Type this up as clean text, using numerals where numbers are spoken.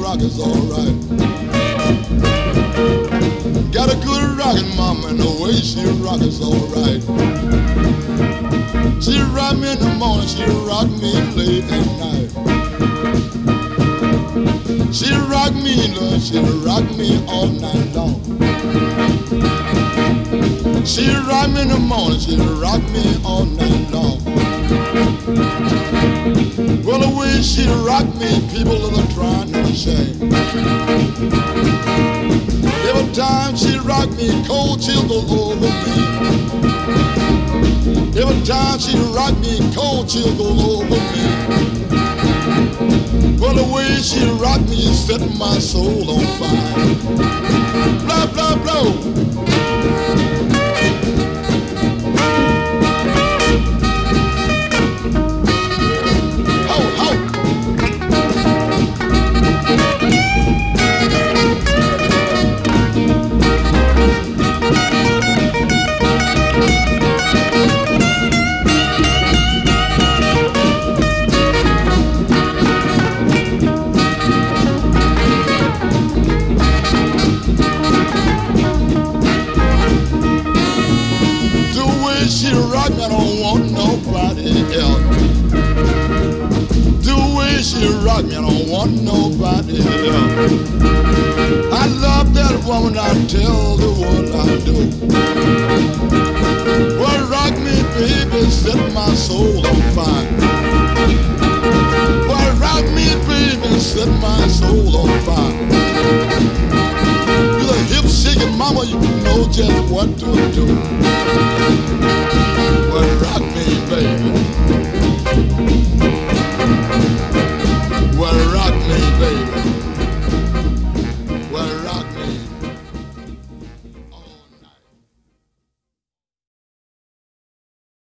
rock is alright. Got a good rockin' mama and the way she rock is alright. She rock me in the morning, she rock me late at night. She rock me, Lord, she rock me all night long. She rock me in the morning, she rock me all night long. Well, the way she rock me, people are trying to shame. Every time she rock me, cold chills go over me. Every time she rock me, cold chills go over me. Well, the way she rock me is setting my soul on fire. Blow, blow, blow. She rock me, I don't want nobody else. The way she rock me, I don't want nobody else. I love that woman, I tell the world I do. Well, rock me, baby, set my soul on fire. Well, rock me, baby, set my soul on fire. You're a hip shaking mama, you know just what to do.